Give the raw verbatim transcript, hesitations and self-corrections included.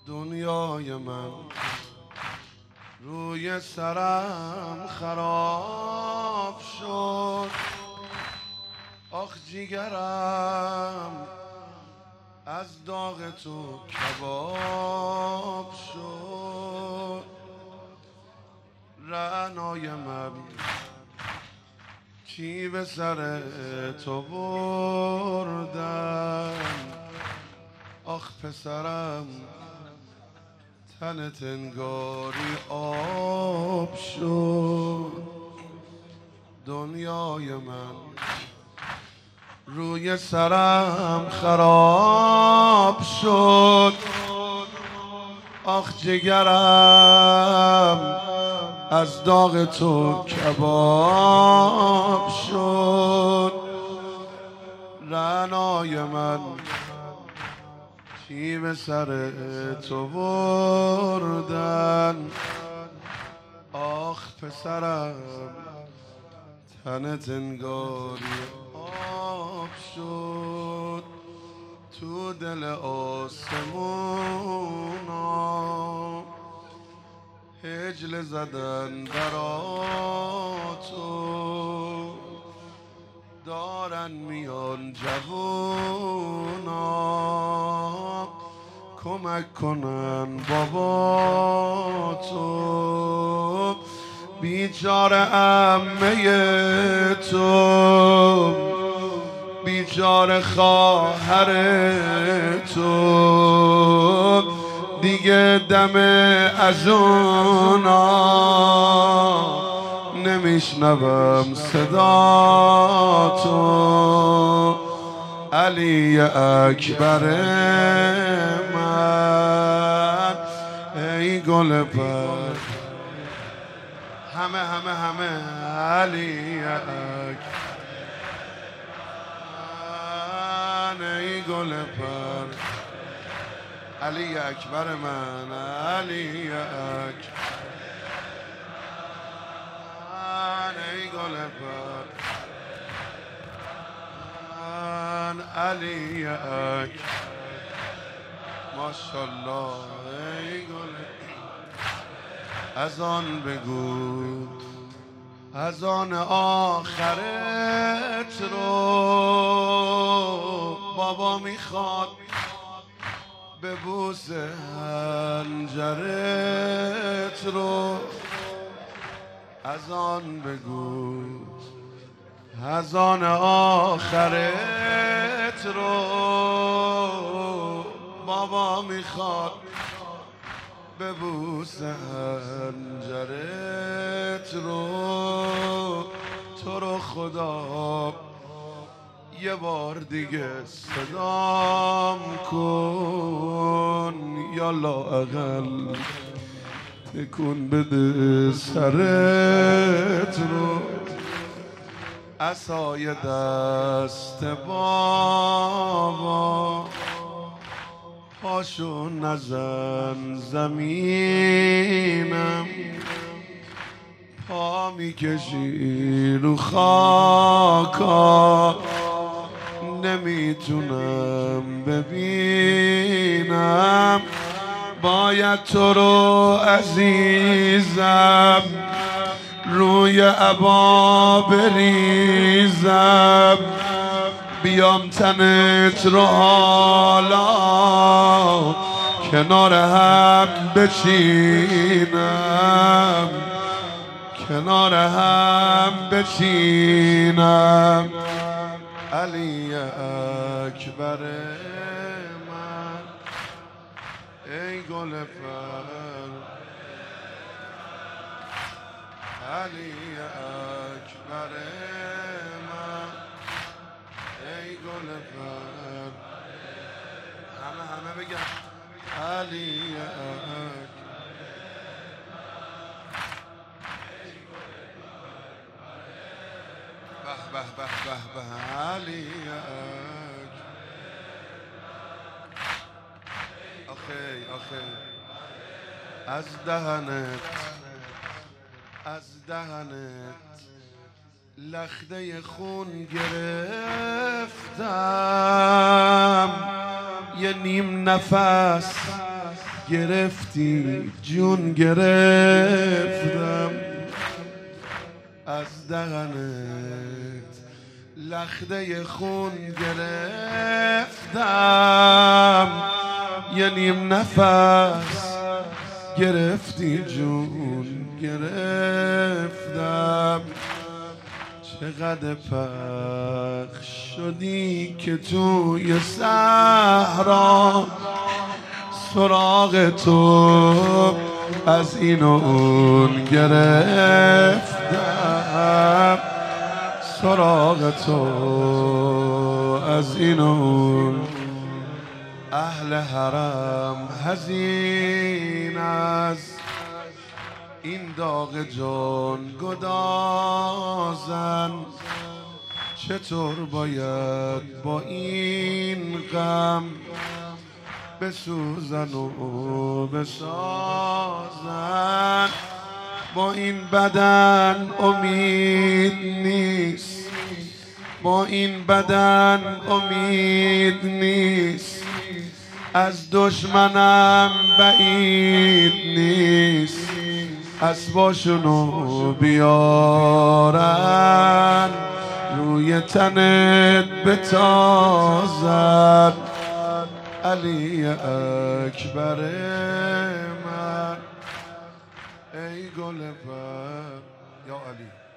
دنیای من روی سرم خراب شد، آخ جیگرم از داغ تو کباب شد. رعنای من کی به سر تو بردن، آخ پسرم تنت انگاری آب شد. دنیای من روی سرم خراب شد، آخ جگرم از داغ تو کباب شد. رعنای من کی به سر تو بردن، آخ پسرم تنت انگاری آب شد. تو دل آسمونا هجله زدن برا تو، دارن میان جوونا کمک کنن بابا تو. بیچاره عمه تو، بیچاره خواهر تو، دیگه دم از اونا نمیشنوم صدا تو. علی اکبر من ای گل پر، همه همه همه علی اکبر من ای گل پر، علی اکبر من علی اکبر من ای گل پر من علی اکبر. ماشاءالله ای گل. از آن بگو از آن آخرت رو بابا میخواد به بوس هنجرت رو. از آن بگو از آن آخرت رو بابا میخواد به بوس هنجرت رو. تو رو خدا یه بار دیگه صدام کن، یا لااقل تکون بده سرت رو. عصای دست بابا پاشو نزن زمینم، پا میکشی رو خاکا نمیتونم ببینم. باید تو رو عزیزم روی عبا بریزم، بیام تنت رو حالا کنار هم بچینم، کنار هم بچینم. علی اکبر من ای گل پر، علی اکبر من ای گل پر. همه همه بگم علی اکبر. به به به به به علی اکبر. آخی آخی از دهنت از دهنت لخته خون گرفتم، یه نیم نفس گرفتی جون گرفتم از دهنت، لخته خون گرفتم یه نیم نفس گرفتی جون گرفتم. چقدر پخش شدی که توی صحرا سراغ تو از این و اون گرفتم، سراغ تو از این و اون. اهل حرم حزین از این داغ جان گدازن، چطور باید با این غم بسوزن و بسازن. با این بدن امید نیست، با این بدن امید نیست، از دشمنم بعید نیست، اسباشونو بیارن روی تنت بتازن. علی اکبر من ای گل بر یا علی.